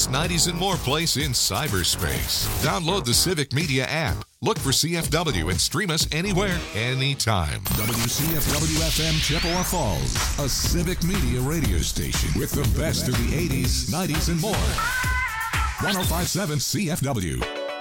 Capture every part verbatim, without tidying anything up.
eighties, nineties, and more place in cyberspace. Download the Civic Media app. Look for C F W and stream us anywhere, anytime. W C F W F M Chippewa Falls, a Civic Media radio station with the best of the eighties, nineties, and more. one oh five point seven C F W.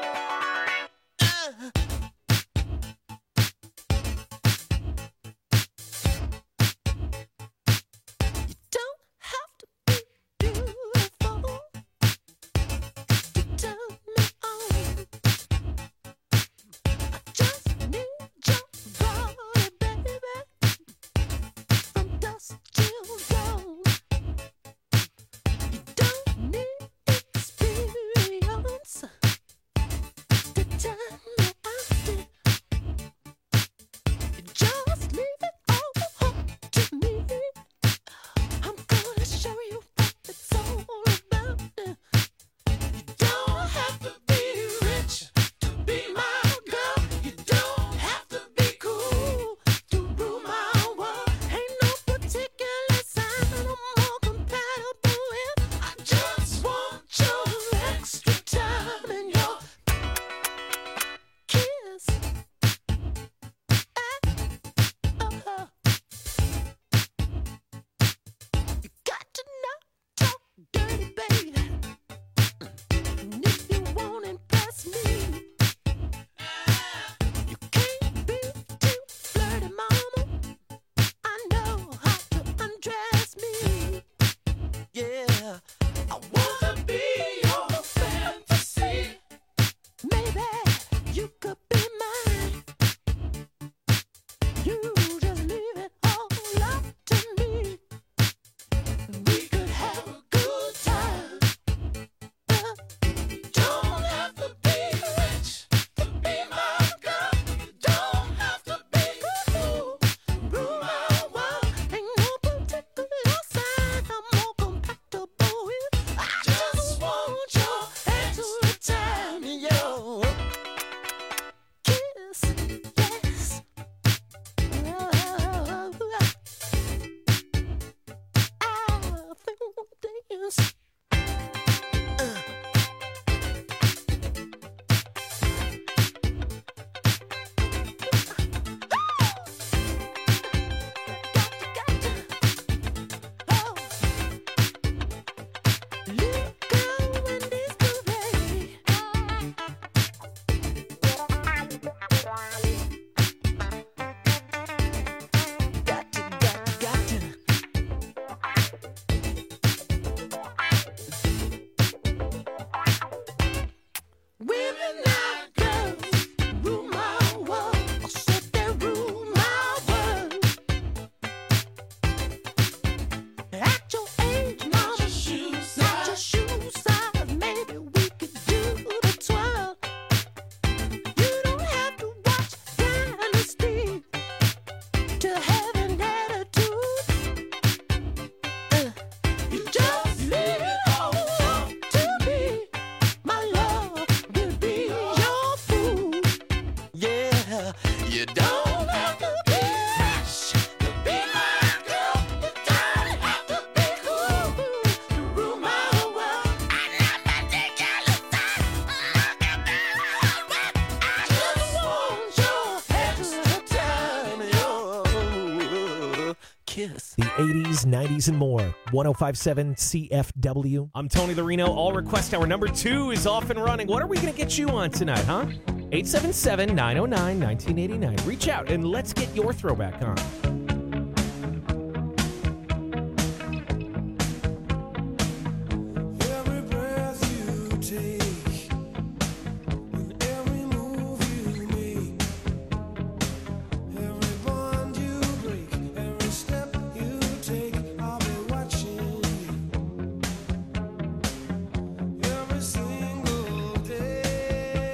The eighties, nineties, and more. one oh five point seven C F W. I'm Tony Larino. All Request Hour number two is off and running. What are we going to get you on tonight, huh? eight seven seven, nine oh nine, one nine eight nine. Reach out and let's get your throwback on.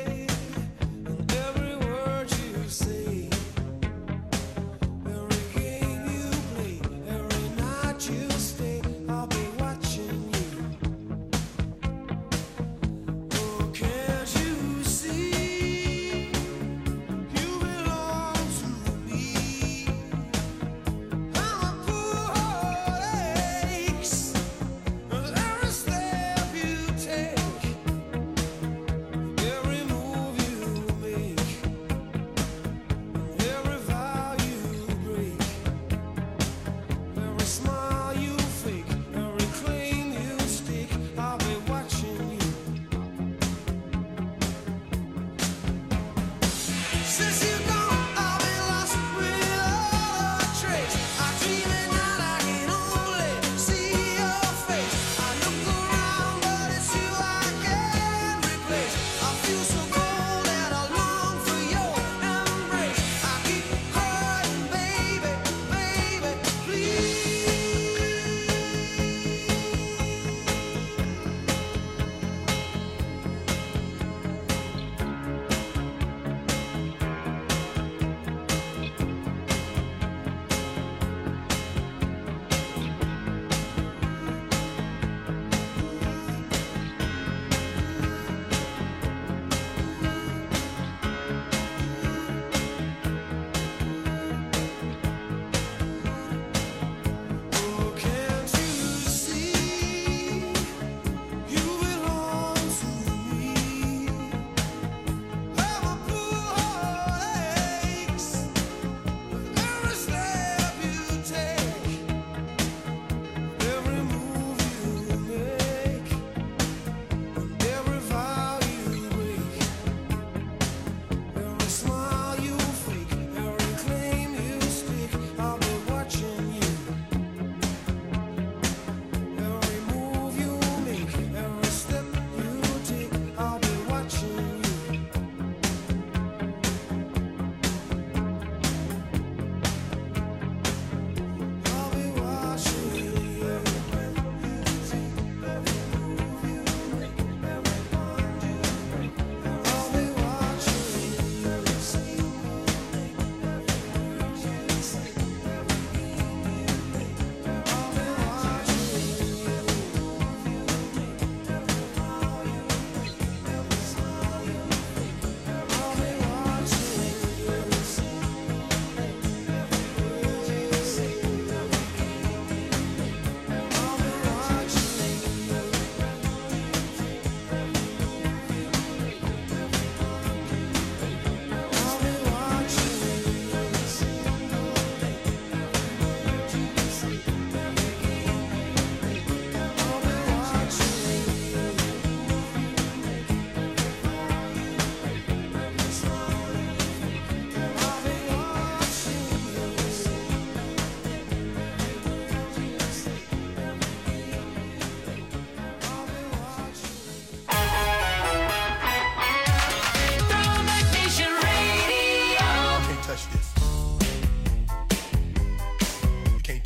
Every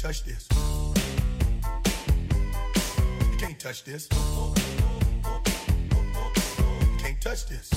touch this. You can't touch this. You can't touch this.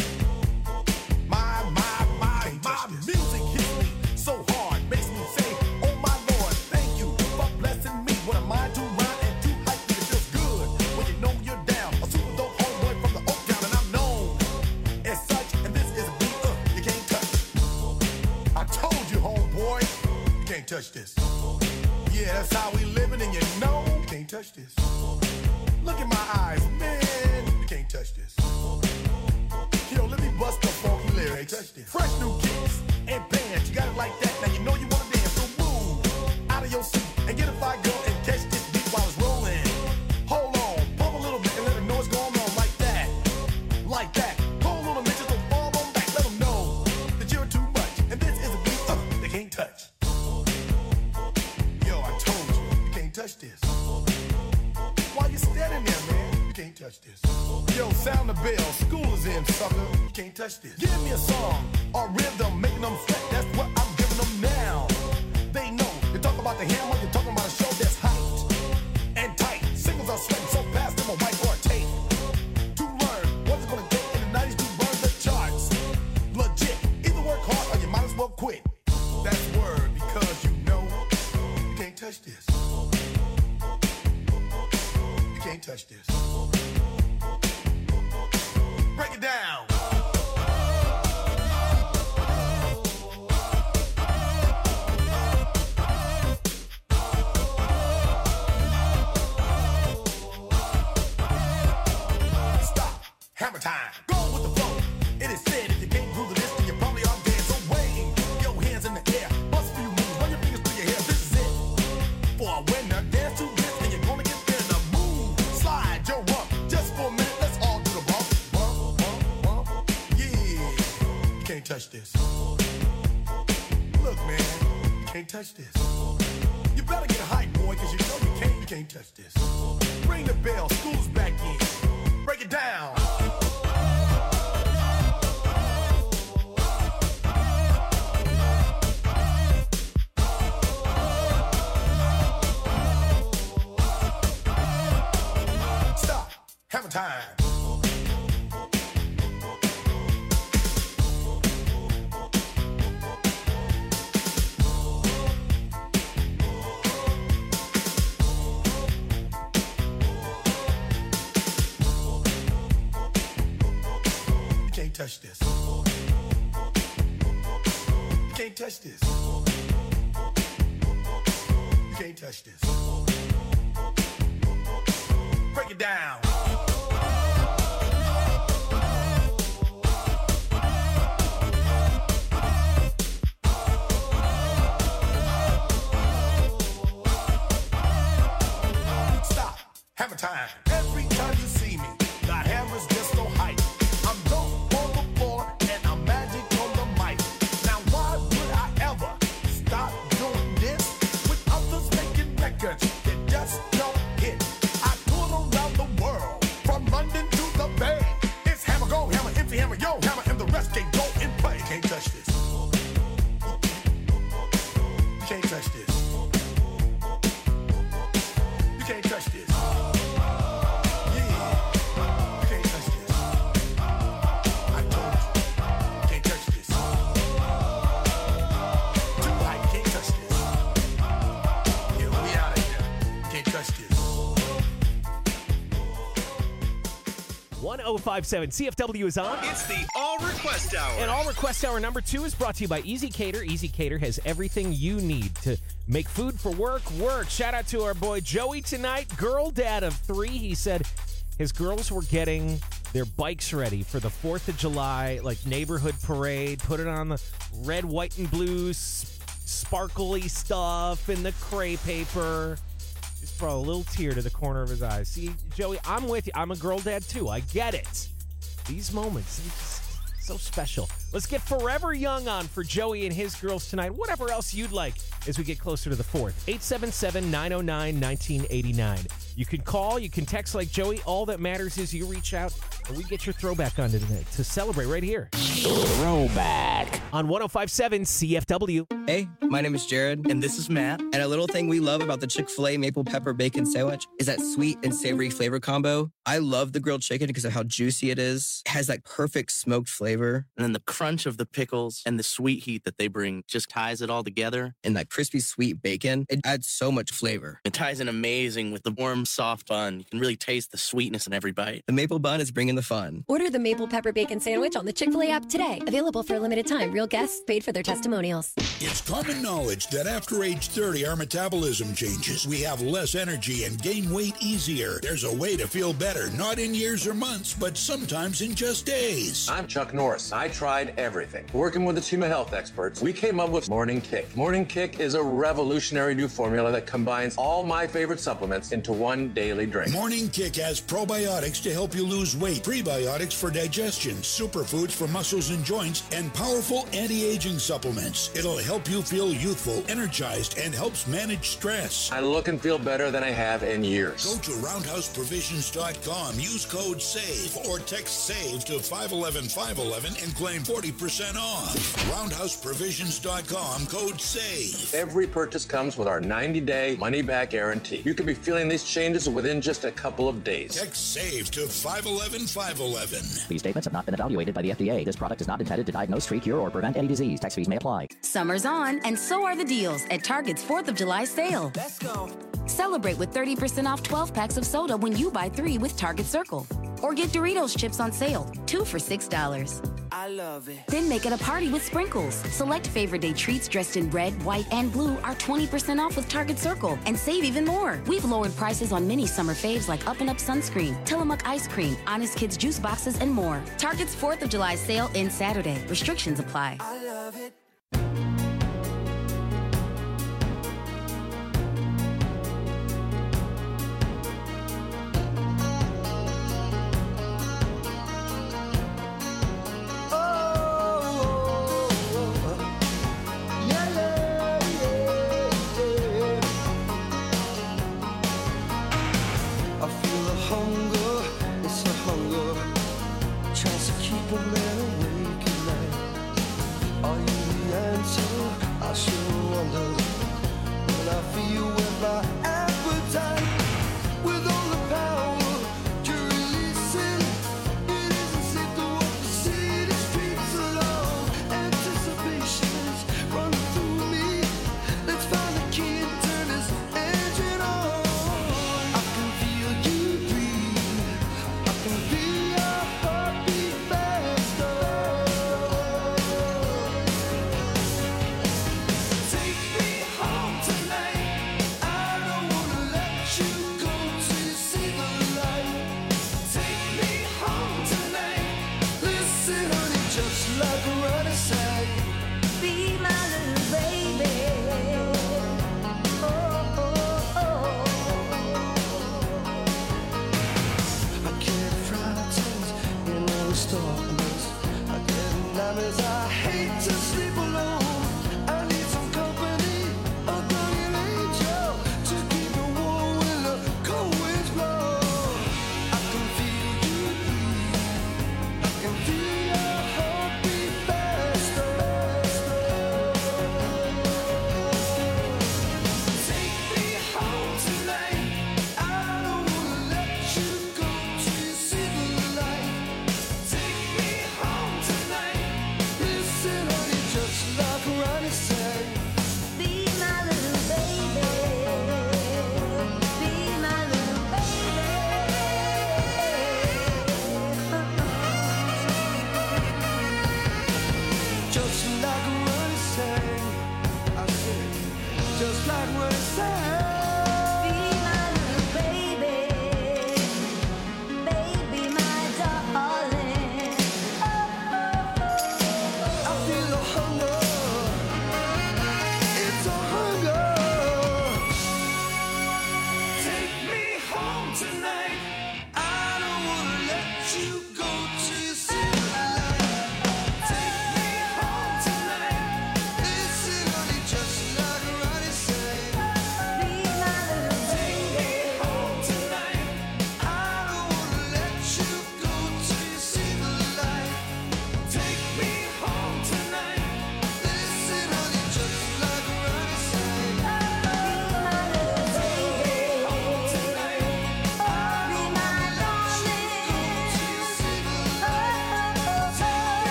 My, my, my, my music hits me so hard, makes me say, oh my Lord, thank you for blessing me. What am I to rhyme and to hype me? It feels good when you know you're down. A super dope homeboy from the Oak Town, and I'm known as such. And this is a beat uh, you can't touch. I told you, homeboy, you can't touch this. Yeah, that's how we living, and you know you can't touch this. Look in my eyes, man, you can't touch this. Yo, let me bust the funky lyrics. Fresh new kicks and bands, you got it like that. Now you know you wanna dance, so move out of your seat and get a fire girl and catch this beat while it's rolling. Hold on, pump a little bit and let them know what's going on like that, like that. Hold on a minute, just don't fall on back. Let them know that you're too much, and this is a beat uh, they can't touch. Yo, I told you, you can't touch this. Why you standing there, man? You can't touch this. Yo, sound the bell, school is in, sucker. You can't touch this. Give me a song or rhythm, making them sweat. That's what I'm giving them now. They know. You talk about the hammer, you're talking about a show that's hyped and tight. Singles are sweating so fast, them a white or a tape. To learn what's it gonna take in the nineties to burn the charts. Legit. Either work hard or you might as well quit. That's word because you know you can't touch this. You can't touch this. Break it down. Stop. Hammer time. Go with the flow. It is said if you can't groove the list, then you probably are dead. So wave your hands in the air. Bust a few moves. Run your fingers through your hair. This is it. For a winner, dance to this, and you're gonna get there. Now move. Slide your rump. Just for a minute, let's all do the bump. Bump, bump, bump. Yeah. You can't touch this. Look, man. You can't touch this. You better get hype, boy, because you know you can't, you can't touch this. Ring the bell. School's back in. Break it down. Stop. Hammer time. You can't touch this. You can't touch this. You can't touch this. Break it down. Stop. Hammer time. Every time you see me, the hammer's just so hype. I'm dope on the floor and I'm magic on the mic. Now why would I ever stop doing this with others making records that just don't hit? I tour around the world from London to the Bay. It's hammer go, hammer empty, hammer yo, hammer, and the rest can go and play. You can't touch this. You can't touch this. You can't touch this. Yeah. You can't touch this. I told you. You can't touch this. Too high. You can't touch this. Yeah, we out of here. You can't touch this. one oh five seven C F W is on. It's the All Request Hour. And All Request Hour number two is brought to you by Easy Cater. Easy Cater has everything you need to make food for work work. Shout out to our boy Joey tonight, girl dad of three. He said his girls were getting their bikes ready for the fourth of July, like neighborhood parade, put it on the red, white, and blue s- sparkly stuff and the cray paper. Just brought a little tear to the corner of his eye. See, Joey, I'm with you. I'm a girl dad, too. I get it. These moments, it's so special. Let's get Forever Young on for Joey and his girls tonight. Whatever else you'd like as we get closer to the fourth. eight seven seven, nine oh nine, one nine eight nine. You can call, you can text like Joey. All that matters is you reach out and we get your throwback on tonight to celebrate right here. Throwback on one oh five point seven C F W. Hey, my name is Jared. And this is Matt. And a little thing we love about the Chick-fil-A Maple Pepper Bacon Sandwich is that sweet and savory flavor combo. I love the grilled chicken because of how juicy it is. It has that perfect smoked flavor. And then the crunch of the pickles and the sweet heat that they bring just ties it all together. And that crispy sweet bacon, it adds so much flavor. It ties in amazing with the warm, soft bun. You can really taste the sweetness in every bite. The maple bun is bringing the fun. Order the Maple Pepper Bacon Sandwich on the Chick-fil-A app today. Available for a limited time. Real guests paid for their testimonials. It's common knowledge that after age thirty, our metabolism changes. We have less energy and gain weight easier. There's a way to feel better, not in years or months, but sometimes in just days. I'm Chuck Norris. I tried everything. Working with the team of health experts, we came up with Morning Kick. Morning Kick is a revolutionary new formula that combines all my favorite supplements into one daily drink. Morning Kick has probiotics to help you lose weight, prebiotics for digestion, superfoods for muscles and joints, and powerful anti-aging supplements. It'll help you feel youthful, energized, and helps manage stress. I look and feel better than I have in years. Go to roundhouse provisions dot com, use code SAVE, or text SAVE to five one one five one one and claim forty percent off. roundhouse provisions dot com, code SAVE. Every purchase comes with our ninety-day money-back guarantee. You can be feeling these changes within just a couple of days. Text SAVE to five one one five one one. These statements have not been evaluated by the F D A. This product is not intended to diagnose, treat, cure, or prevent any disease. Tax fees may apply. Summer's on, and so are the deals at Target's fourth of July sale. Let's go. Celebrate with thirty percent off twelve packs of soda when you buy three with Target Circle. Or get Doritos chips on sale, two for six dollars. I love it. Then make it a party with sprinkles. Select favorite day treats dressed in red, white, and blue are twenty percent off with Target Circle and save even more. We've lowered prices on many summer faves like Up and Up Sunscreen, Tillamook Ice Cream, Honest Kids Juice Boxes, and more. Target's fourth of July sale ends Saturday. Restrictions apply. I love it. Tries to keep a man awake at night. Are you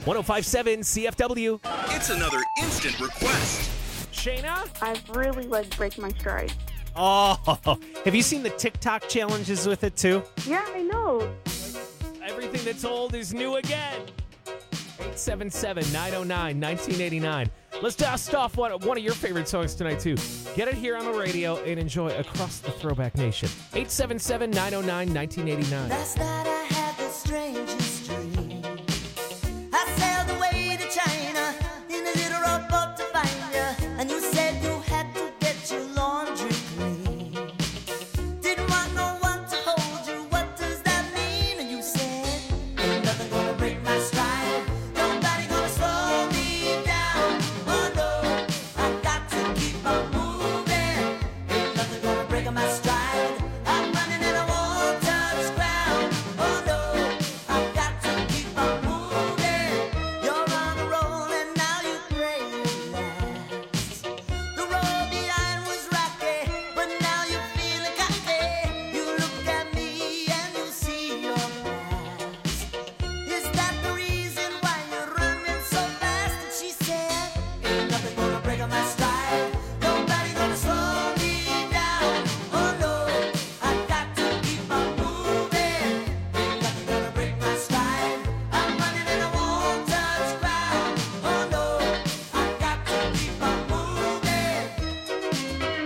one oh five point seven C F W. It's another instant request. Shayna? I really like Break My Stride. Oh, have you seen the TikTok challenges with it too? Yeah, I know. Everything that's old is new again. eight seven seven, nine oh nine, nineteen eighty-nine. Let's dust off one, one of your favorite songs tonight, too. Get it here on the radio and enjoy across the Throwback Nation. eight seven seven, nine oh nine, nineteen eighty-nine. Last night I had the strangest dream. I sailed away to China in a little rowboat to find you. And you said you had to get your laundry clean. Didn't want no one to hold you. What does that mean? And you said, ain't nothing gonna break my stride. Nobody gonna slow me down. Oh no, I got to keep on moving. Ain't nothing gonna break my stride. I'm running and I won't touch ground. Oh no, I got to keep on moving. You're on a roll and now you pray you last. The road behind was rocky, but now you're feeling cocky. You look at me and you see your past. Is that the reason why you're running so fast? And she said, ain't nothing gonna break on my stride. Nobody gonna slow me down. Oh no, I got to keep on moving. Ain't nothing gonna break my stride. I'm running and I won't touch ground. Oh no, I got to keep on moving.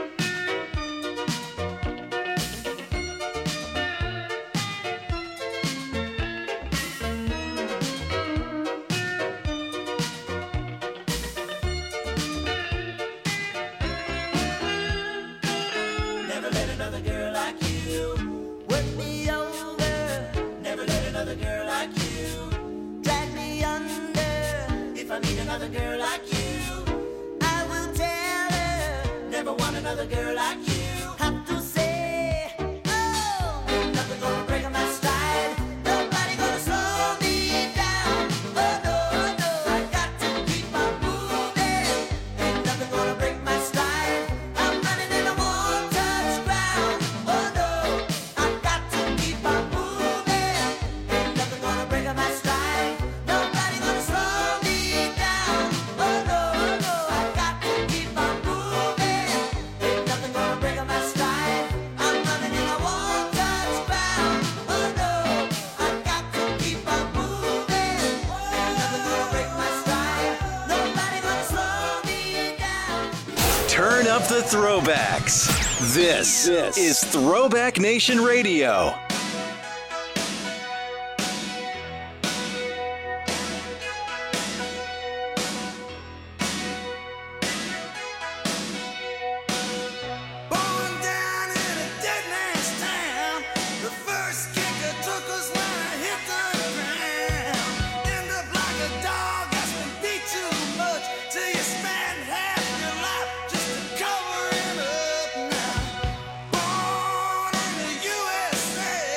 Never let another girl like you work me over. Never let another girl like you drag me under. If I meet another girl like you, I will tell her. Never want another girl like you. Have to say, oh, ain't nothing gonna break my stride. Nobody gonna slow me down. Oh no, no, I got to keep on moving. Ain't nothing gonna break my stride. I'm running and I won't touch ground. Oh no, I got to keep on moving. Ain't nothing gonna break my stride. Nobody gonna slow me down. Oh no, no, I got to keep on moving. Ain't nothing gonna break my stride. I'm running and I won't touch ground. Oh no, I got to keep on moving. Ain't nothing gonna break my stride. Nobody gonna slow me down. Turn up the throwbacks. This, this is Throwback Nation Radio. Born down in a dead man's town. The first kicker took us when I hit the ground. End up like a dog that's been beat too much till you spend half your life just to cover it up now. Born in the U S A,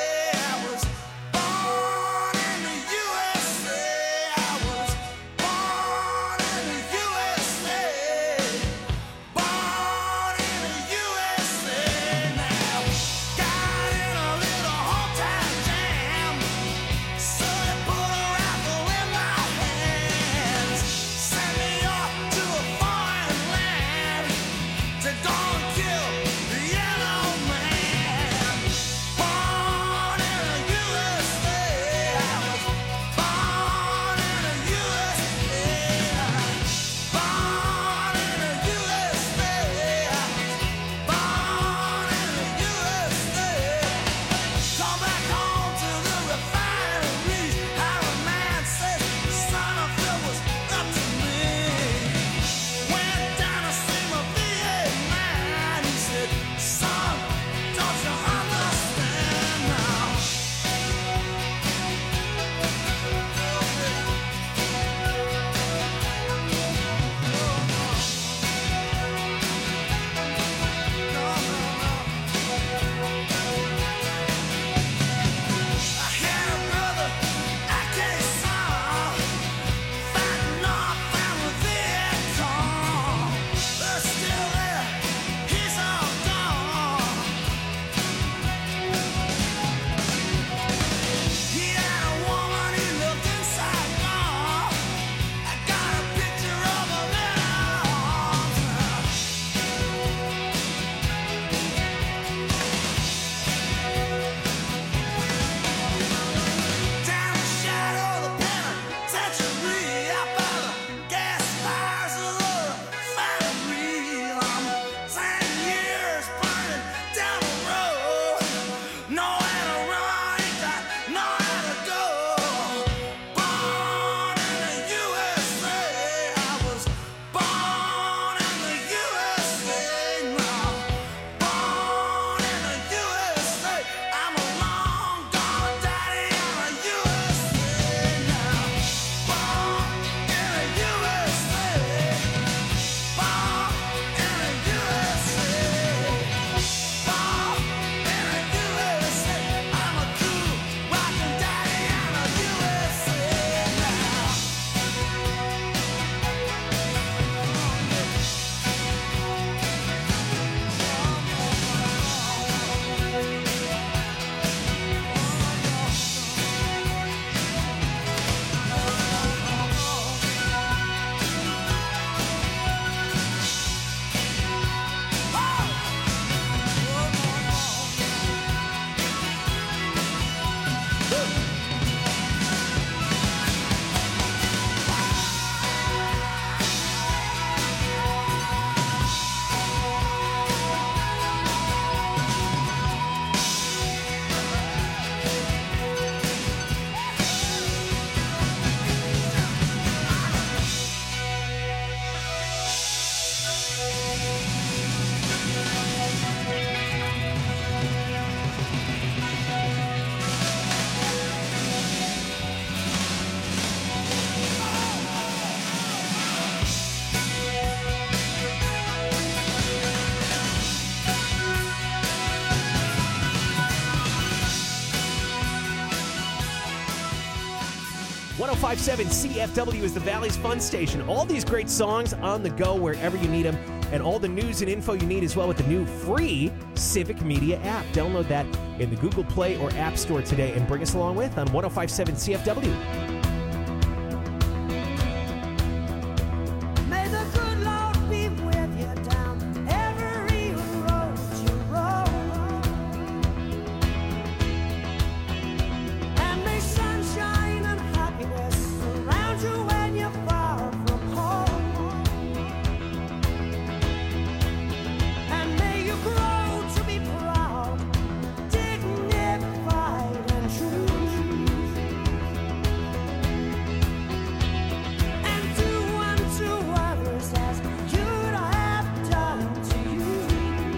one oh five point seven C F W is the Valley's Fun Station. All these great songs on the go wherever you need them, and all the news and info you need as well with the new free Civic Media app. Download that in the Google Play or App Store today and bring us along with on one oh five point seven C F W. May the good Lord be with you down every road you roll. And may sunshine and happiness surround you when you're far from home. And may you grow to be proud, dignified and true. And do unto others as you'd have done to you.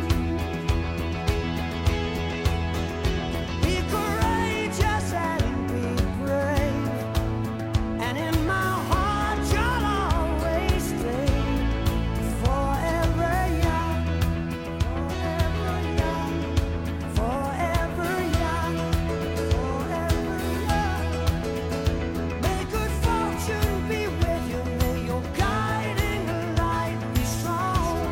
Be courageous and be brave. And in my heart you'll always stay. Forever young, forever young, forever young, forever young. May good fortune be with you. May your guiding light be strong.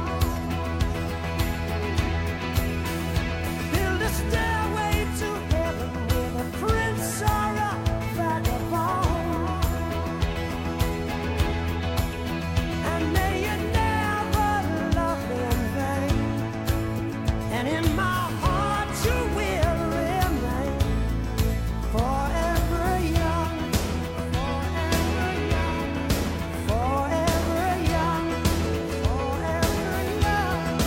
Build a stairway to heaven with a prince or a vagabond. And may you never love in vain. And in my heart you will remain. Forever young, forever young, forever young, forever young,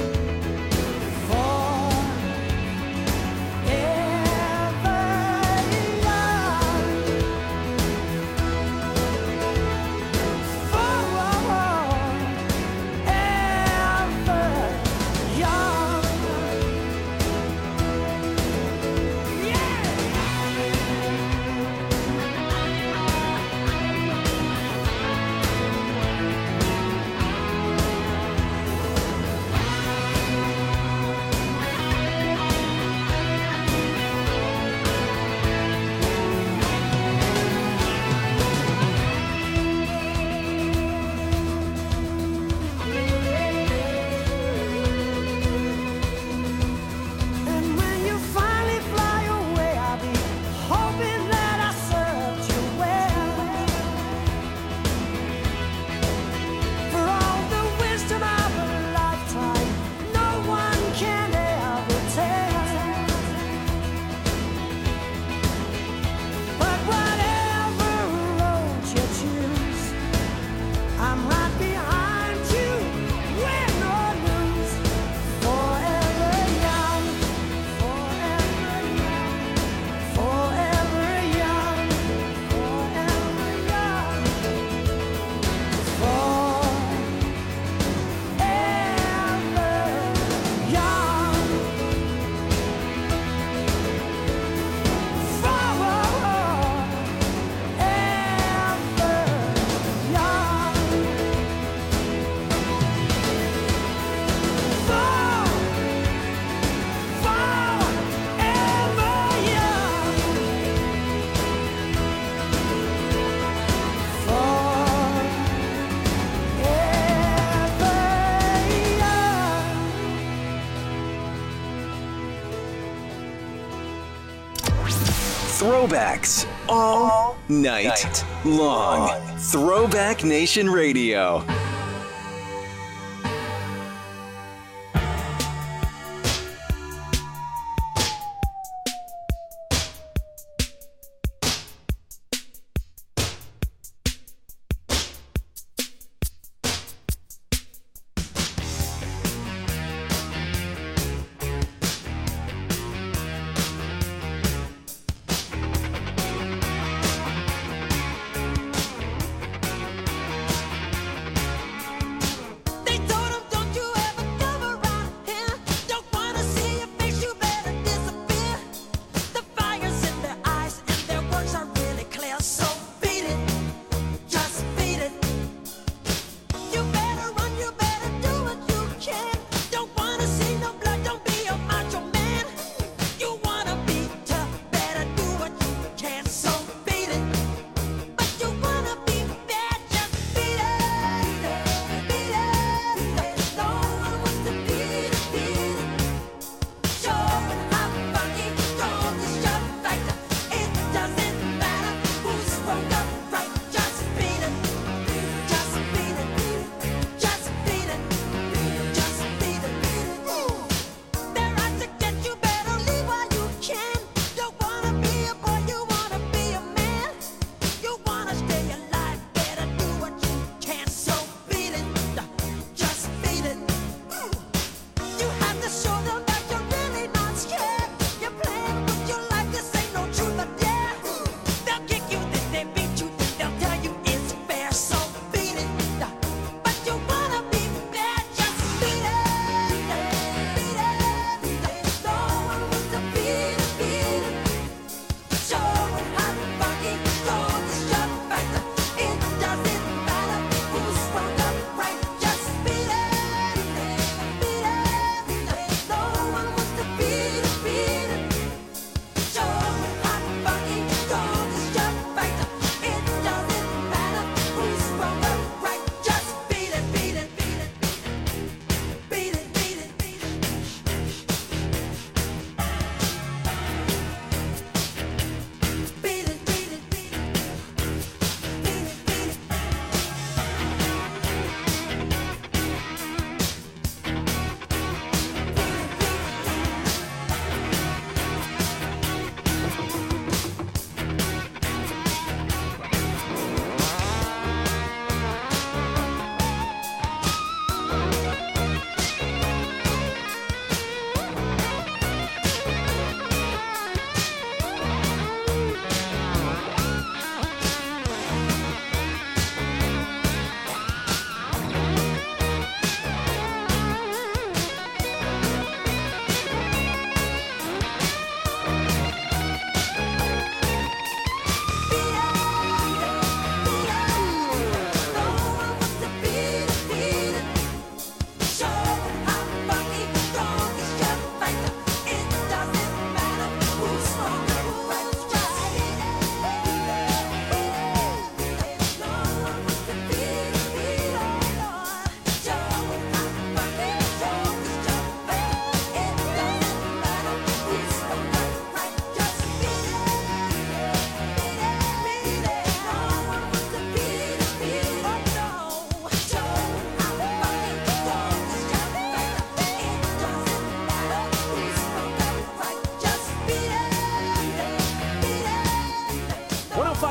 forever young, And when you finally fly away, I'll be hoping that I served you well. For all the wisdom of a lifetime, no one can ever tell. But whatever road you choose, I'm right behind you, win or lose. Forever young, forever young, forever young, forever young, forever Throwbacks all night long. Throwback Nation Radio.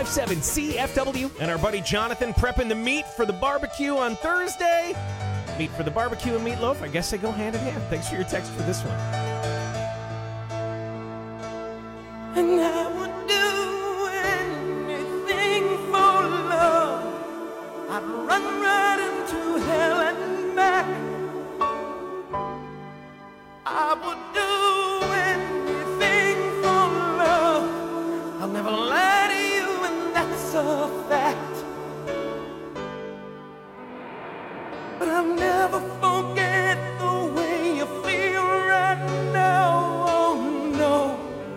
seven C F W. And our buddy Jonathan prepping the meat for the barbecue on Thursday. Meat for the barbecue and meatloaf, I guess they go hand in hand. Thanks for your text for this one. And I would do anything for love. I'd run right into hell and back. I would do anything for love. I'll never lie to you, and that's a fact. But I'll never forget the way you feel right now. Oh no,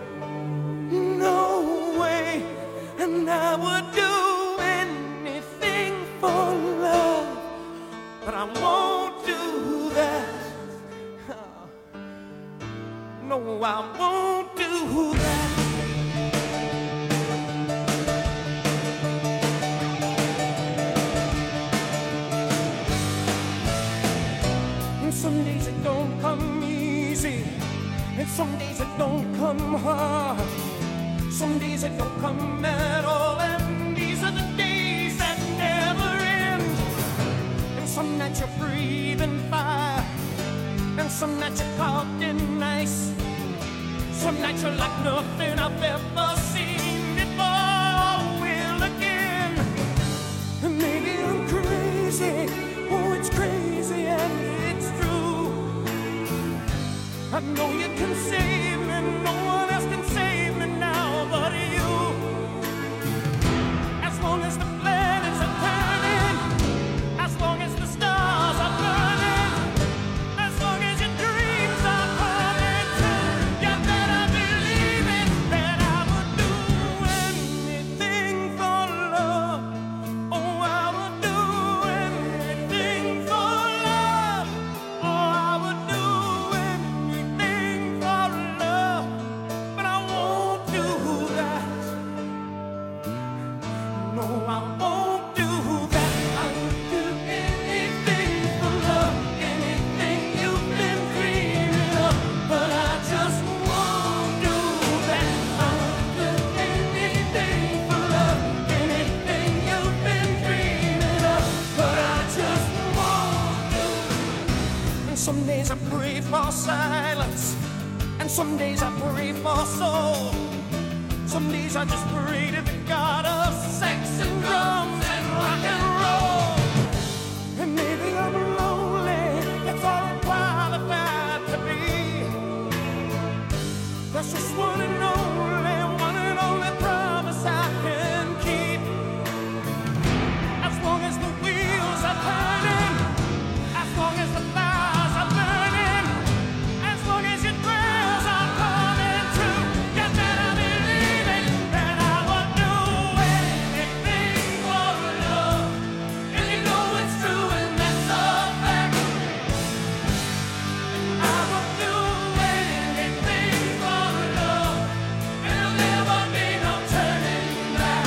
no way. And I would do anything for love, but I won't do that. No, I won't do that. And some days it don't come easy, and some days it don't come hard. Some days it don't come at all, and these are the days that never end. And some nights you're breathing fire, and some nights you're caught in ice. Some nights you're like nothing I've ever seen before or will again. And maybe I'm crazy, oh it's crazy and it's true. I know you can save me, no one else can save me now but you. As long as the planets are turning, as long as the stars are burning, as long as your dreams are coming true, you better believe it, that I would do anything for love. Oh, I would do anything for love. Oh, I would do anything for love, but I won't do that. No, I won't do that. I would do anything for love, anything you've been dreaming of, but I just won't do that. I would do anything for love, anything you've been dreaming of, but I just won't do it. And some days I pray for silence, and some days I pray for soul. Some days I just pray to the God of sex and drums and rock and roll. And maybe I'm lonely, that's all I'm qualified to be. That's just one and only, one and only promise I can keep. As long as the wheels are turning, as long as the fires are burning, as long as your prayers are coming true, you better believe it, that I would do anything for love. And you know it's true, and that's a fact. I would do anything for love, and there'll never be no turning back.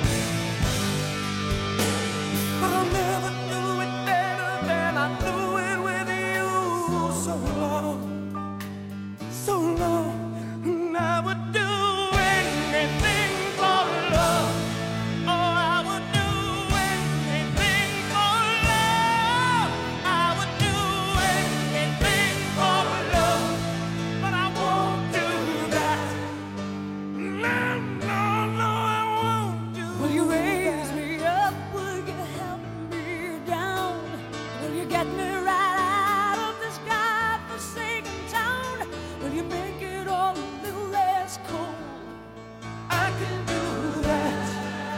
But I'll never do it better than I do it with you. So long, so long, and I would do anything for love. Oh, I would do anything for love. I would do anything for love, but I won't do that. No, no, no, I won't do that. Will you raise me up? Will you help me down? Will you get me right out of this godforsaken town? Will you make it all a little less cold? I can do that.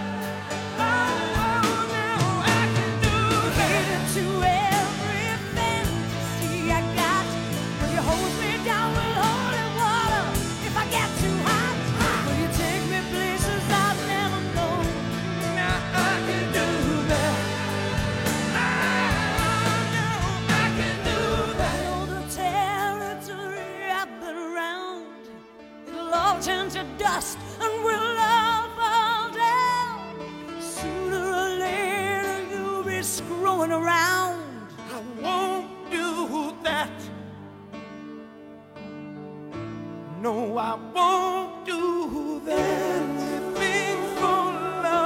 Oh, no, I can do that. To every fantasy I got, will you hold me down with holy water if I get too hot? Will you take me places I've never known? Now I can do that. Oh, no, I can do that. I know the territory I've been around, it'll all turn to dust and we'll all fall down. Sooner or later you'll be screwing around. I won't do that. No, I won't do that. Anything for love.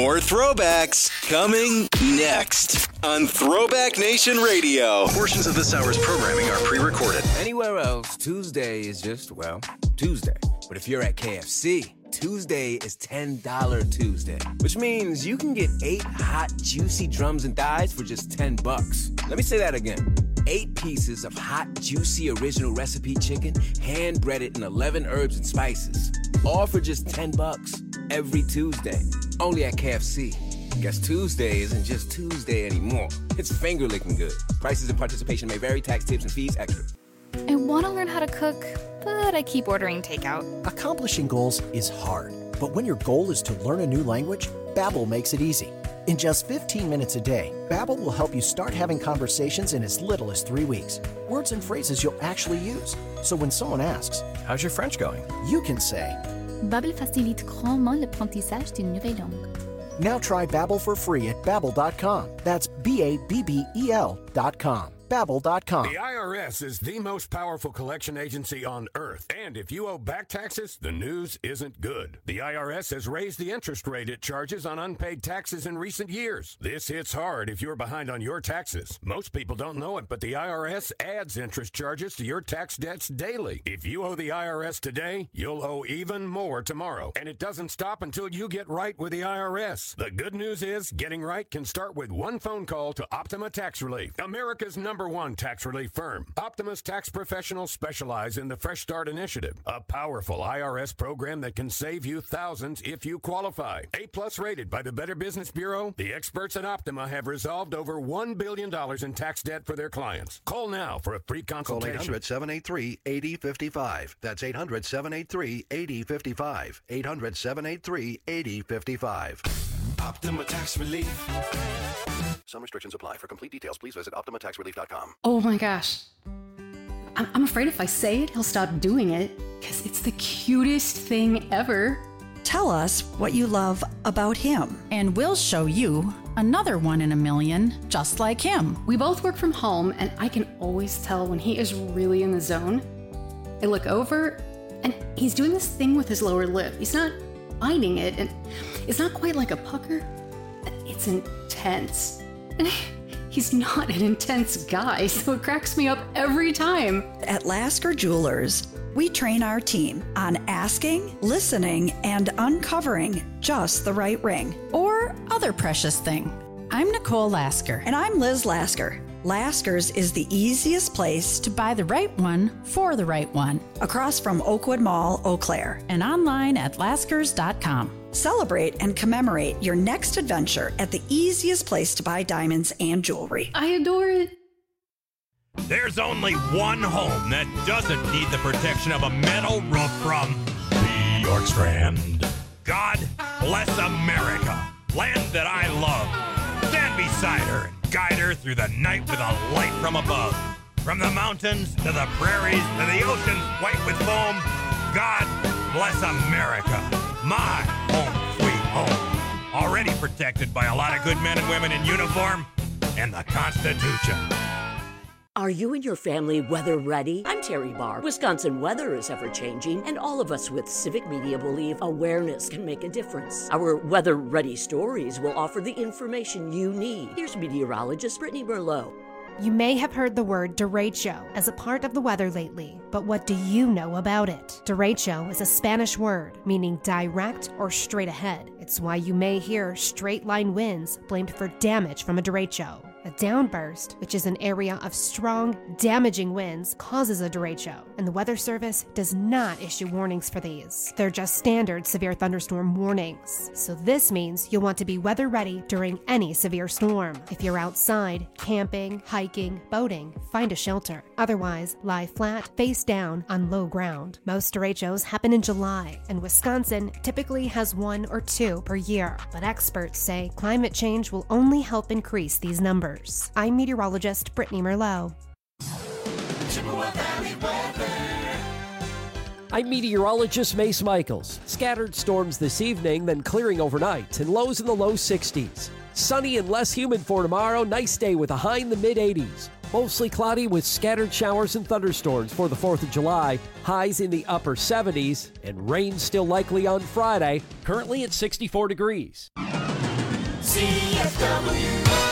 More throwbacks coming next on Throwback Nation Radio. Portions of this hour's programming are pre-recorded. Anywhere else, Tuesday is just, well, Tuesday. But if you're at K F C, Tuesday is ten dollars Tuesday, which means you can get eight hot, juicy drums and thighs for just ten bucks. Let me say that again. Eight pieces of hot, juicy, original recipe chicken, hand-breaded in eleven herbs and spices. All for just ten bucks every Tuesday. Only at K F C. Guess Tuesday isn't just Tuesday anymore. It's finger-licking good. Prices and participation may vary. Tax, tips, and fees extra. I want to learn how to cook, but I keep ordering takeout. Accomplishing goals is hard, but when your goal is to learn a new language, Babbel makes it easy. In just fifteen minutes a day, Babbel will help you start having conversations in as little as three weeks. Words and phrases you'll actually use. So when someone asks, "How's your French going?" you can say, Babbel facilite grandement l'apprentissage d'une nouvelle langue. Now try Babbel for free at babbel dot com. That's B A B B E L dot com. Babbel dot com. The I R S is the most powerful collection agency on earth. And if you owe back taxes, the news isn't good. The I R S has raised the interest rate it charges on unpaid taxes in recent years. This hits hard if you're behind on your taxes. Most people don't know it, but the I R S adds interest charges to your tax debts daily. If you owe the I R S today, you'll owe even more tomorrow. And it doesn't stop until you get right with the I R S. The good news is getting right can start with one phone call to Optima Tax Relief, America's number Number one tax relief firm. Optima's tax professionals specialize in the Fresh Start Initiative, a powerful I R S program that can save you thousands if you qualify. A-plus rated by the Better Business Bureau, the experts at Optima have resolved over one billion dollars in tax debt for their clients. Call now for a free consultation. Call eight hundred, seven eight three, eight zero five five. That's eight hundred, seven eight three, eight zero five five. eight hundred, seven eight three, eight zero five five. Optima Tax Relief. Some restrictions apply. For complete details, please visit optima tax relief dot com. Oh my gosh. I'm, I'm afraid if I say it, he'll stop doing it because it's the cutest thing ever. Tell us what you love about him, and we'll show you another one in a million just like him. We both work from home, and I can always tell when he is really in the zone. I look over, and he's doing this thing with his lower lip. He's not biting it, and it's not quite like a pucker. It's intense. And he's not an intense guy, so it cracks me up every time. At Lasker Jewelers, we train our team on asking, listening, and uncovering just the right ring or other precious thing. I'm Nicole Lasker. And I'm Liz Lasker. Lasker's is the easiest place to buy the right one for the right one. Across from Oakwood Mall, Eau Claire. And online at laskers dot com. Celebrate and commemorate your next adventure at the easiest place to buy diamonds and jewelry. I adore it. There's only one home that doesn't need the protection of a metal roof from Bjorkstrand. God bless America, land that I love. Stand beside her and guide her through the night with a light from above. From the mountains to the prairies to the oceans white with foam, God bless America, my home sweet home. Already protected by a lot of good men and women in uniform and the Constitution. Are you and your family weather ready? I'm Terry Barr. Wisconsin weather is ever-changing, and all of us with Civic Media believe awareness can make a difference. Our weather-ready stories will offer the information you need. Here's meteorologist Brittany Merlot. You may have heard the word derecho as a part of the weather lately, but what do you know about it? Derecho is a Spanish word meaning direct or straight ahead. It's why you may hear straight-line winds blamed for damage from a derecho. A downburst, which is an area of strong, damaging winds, causes a derecho, and the Weather Service does not issue warnings for these. They're just standard severe thunderstorm warnings. So this means you'll want to be weather ready during any severe storm. If you're outside, camping, hiking, boating, find a shelter. Otherwise, lie flat, face down, on low ground. Most derechos happen in July, and Wisconsin typically has one or two per year. But experts say climate change will only help increase these numbers. I'm meteorologist Brittany Merlot. I'm meteorologist Mace Michaels. Scattered storms this evening, then clearing overnight, and lows in the low sixties. Sunny and less humid for tomorrow. Nice day with a high in the mid eighties. Mostly cloudy with scattered showers and thunderstorms for the fourth of July. Highs in the upper seventies, and rain still likely on Friday. Currently at sixty-four degrees. C F W.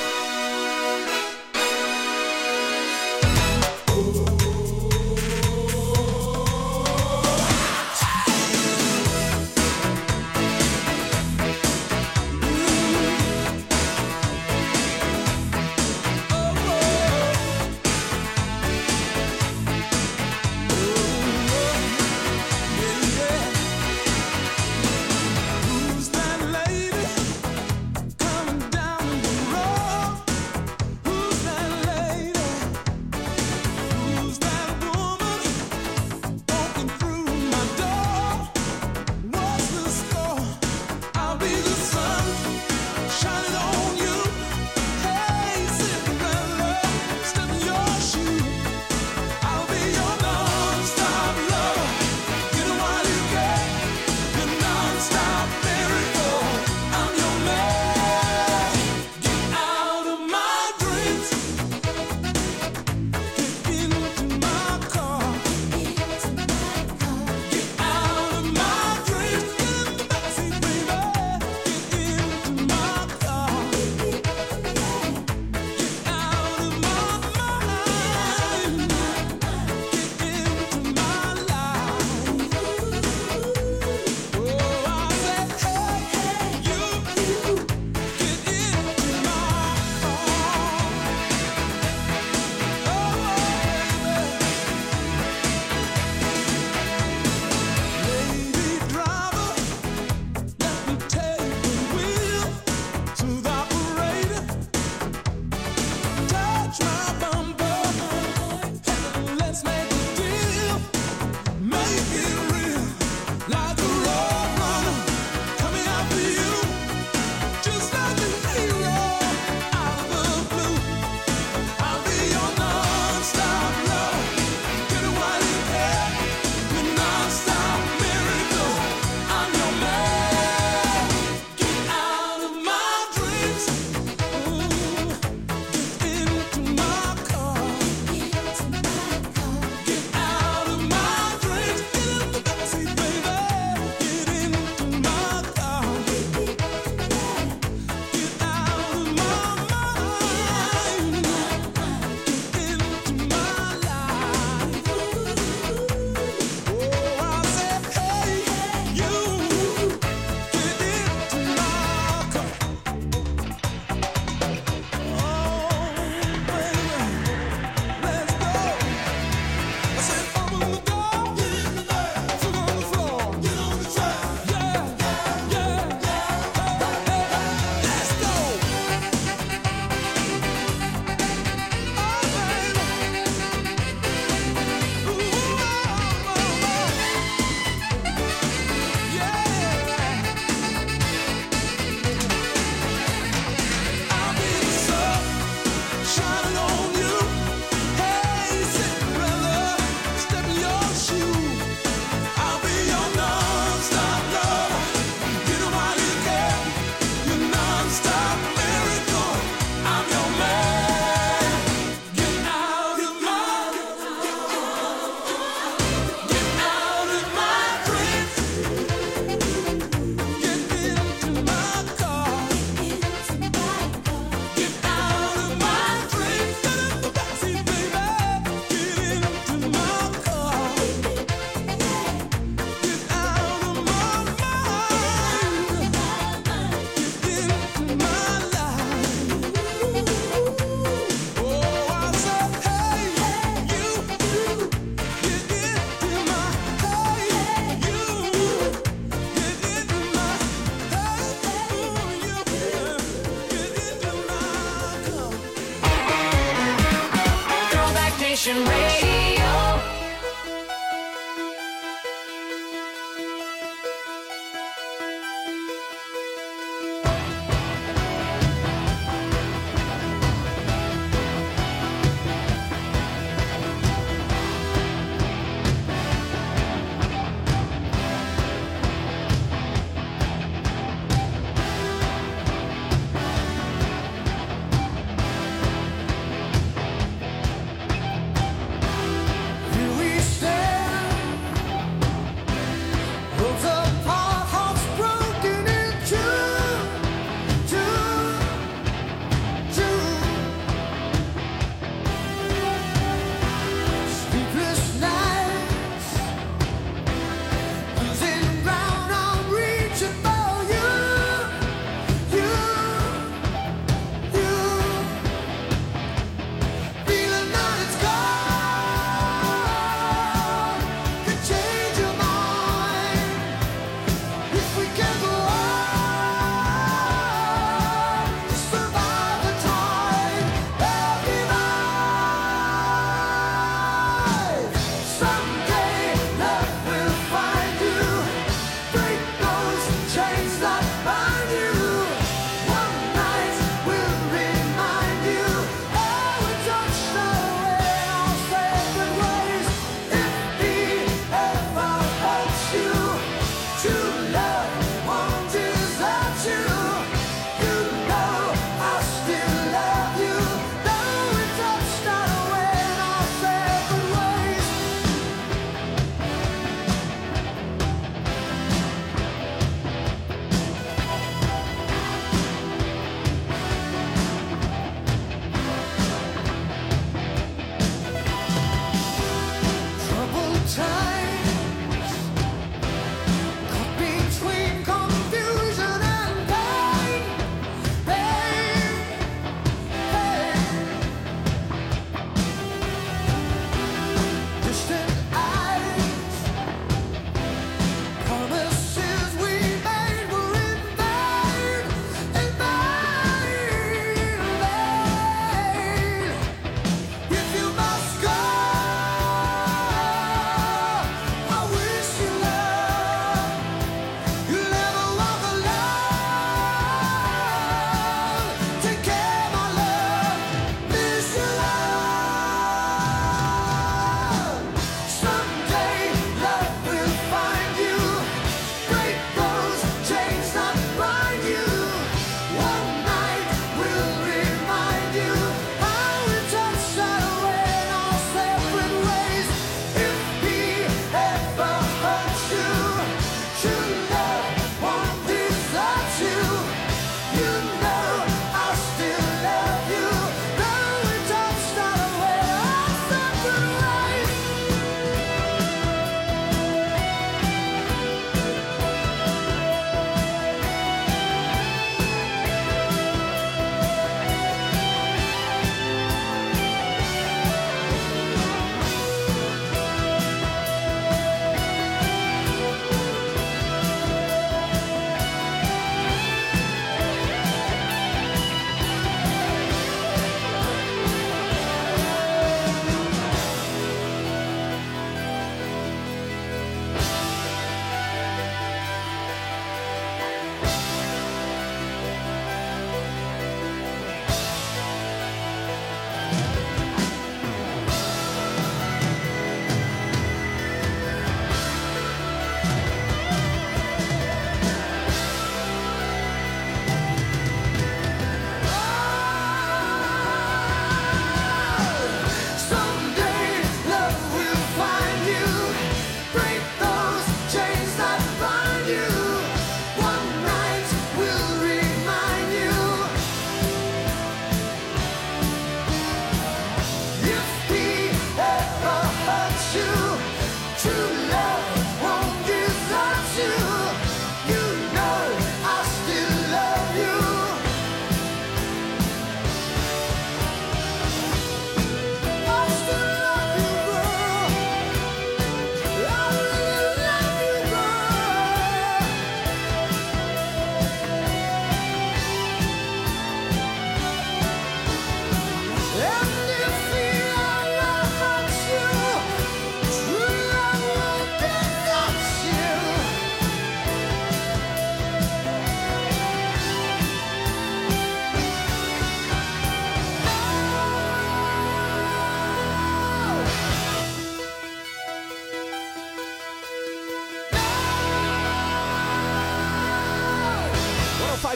Nation Radio.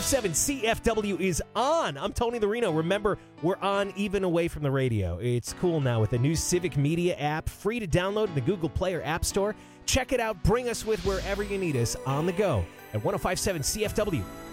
seven C F W is on. I'm Tony the Reno. Remember, we're on even away from the radio. It's cool now with the new Civic Media app, free to download in the Google Play or App Store. Check it out. Bring us with wherever you need us on the go at ten fifty-seven C F W.